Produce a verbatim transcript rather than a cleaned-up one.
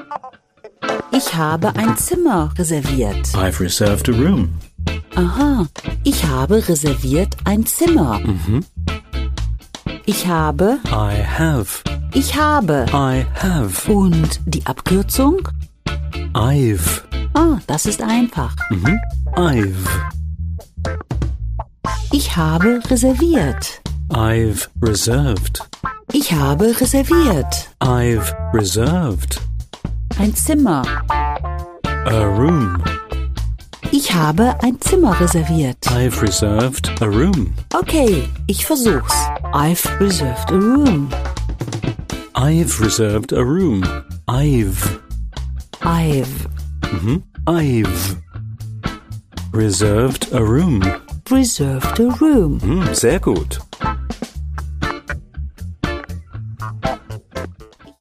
Ich habe ein Zimmer reserviert. I've reserved a room. Aha, ich habe reserviert ein Zimmer. Mhm. Ich habe, I have. ich habe. I have. Und die Abkürzung? I've. Ah, das ist einfach. Mhm. I've. Ich habe reserviert. I've reserved. Ich habe reserviert. I've reserved. Ein Zimmer. A room. Ich habe ein Zimmer reserviert. I've reserved a room. Okay, ich versuch's. I've reserved a room. I've reserved a room. I've. I've Mhm. I've reserved a room. reserved a room. Hm, sehr gut.